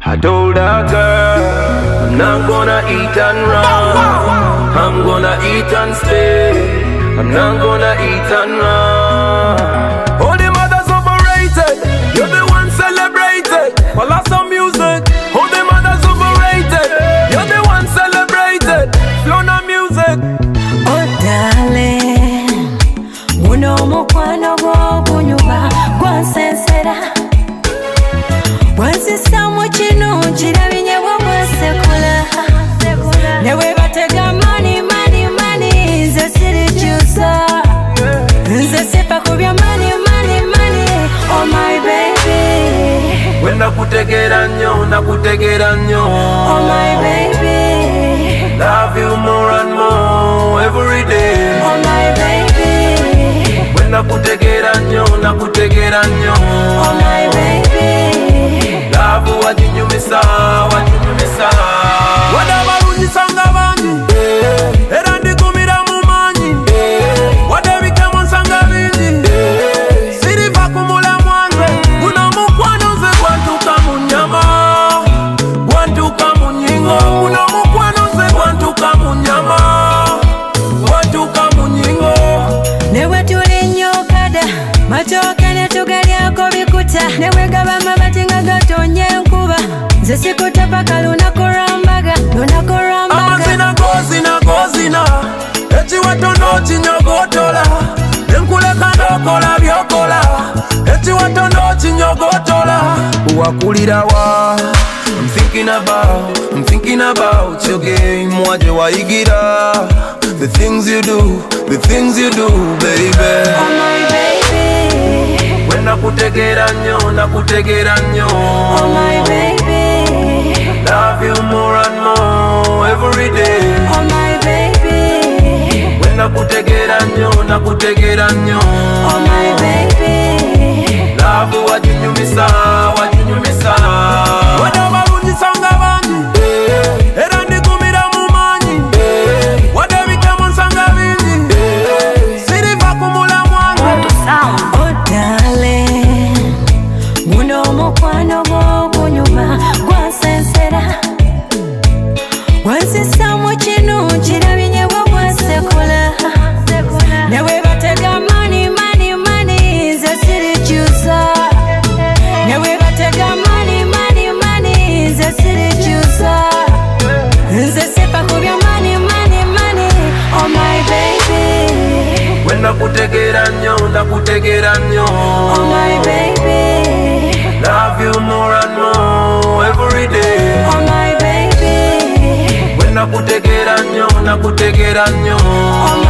I told that girl, I'm not gonna eat and run. I'm gonna eat and stay. I'm not gonna eat and run. All the mothers overrated, you're the one celebrated. Well, that's some music. All the mothers overrated, you're the one celebrated. Flow no music. Oh darling, muno mukwano gwo kunyuba gwa sensera. Wansisa mu kino kirabinye bw'obwasekula. Newe batega money, money, money, nze sirikyusa. Nze sifa kubya money, money, money, oh my baby. When nakutegera nnyo, nakutegera nnyo. Oh my baby. Love you more and more every day. Oh my baby. When nakutegera nnyo, nakutegera nnyo. Oh my baby. Love wajinyumisa, wajinyumisa. Wadabalungisanga bangi, era ndikumira mu manyi. Wadebike mu nsanga bingi, siriva kumula mwange. Guno mukwano nze gwantuka mu nnyama, gwantuka mu nnyingo. Guno mukwano nze gwantuka mu nnyama, gwantuka mu nnyingo. Newe tuli nnyo kada, matooke ne tugalyako bikuta. Newe gaba amabati nga gatonye enkuba, nze sikutapa kalunaku lwambaga, lunaku lwambaga. Amazina gozina gozina, ekiwato n'okinyogotola. Enkuleka n'okola byokola, ekiwato n'okinyogotola. Wakulira wa, I'm thinking about your game. Waje wayigira, the things you do, baby. Oh my baby. When nakutegera nnyo, nakutegera nnyo. Oh my baby. Love you more and more every day. Oh my baby. When nakutegera nnyo, nakutegera nnyo. Oh my baby. Love wajinyumisa, wajinyumisa. Wadabalungisanga bangi, era ndikumira mu manyi. Wadebike mu nsanga bingi, siriva kumula mwange. Oh darling, muno mukwano gwo kunyuma gwa sensera. Wansisa mu kino kirabinye bw'obwasekula. Newe batega money, money, money, nze sirikyusa. Newe batega money, money, money, nze sirikyusa. Nze sifa kubya money, money, money, oh my baby. When nakutegera nnyo, nakutegera nnyo. Oh my baby. Love you more and more every day. Oh my baby. When nakutegera nnyo, nakutegera nnyo. Oh